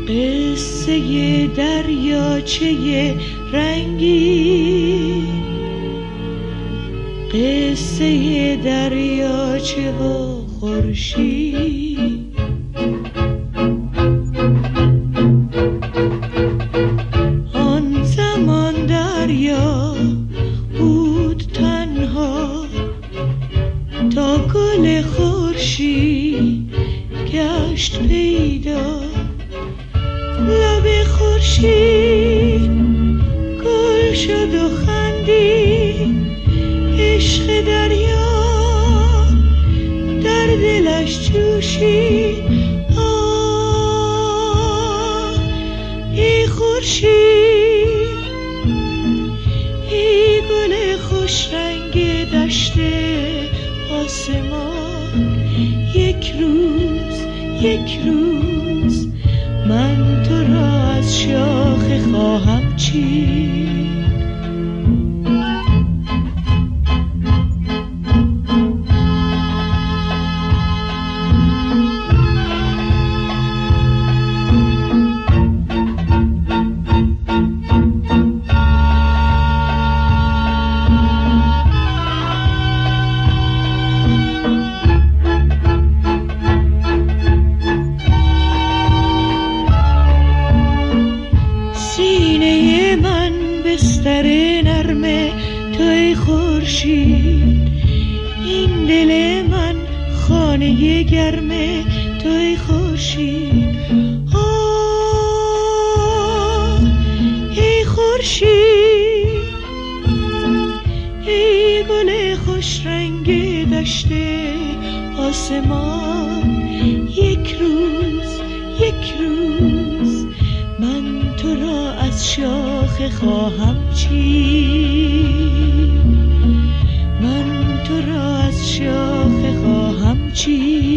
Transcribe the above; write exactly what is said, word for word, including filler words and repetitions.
قصه دریاچه رنگی، قصه دریاچه و خورشید. آن زمان دریا بود تنها تا گل خورشید گشت پیدا. لب خورشید گل شد و خندید، عشق دریا در دلش جوشید. آه ای خورشید، ای گل خوش رنگ دشت آسمان، یک روز یک روز من تو را از شاخه خواهم چید. بستر نرمه توی خورشید، این دل من خانه گرمه توی خورشید. آه ای خورشید، ای گل خوش رنگ دشت آسمان، یک روز یک روز من تو را از شاخه خواهم چید، من تو را از شاخه خواهم چید.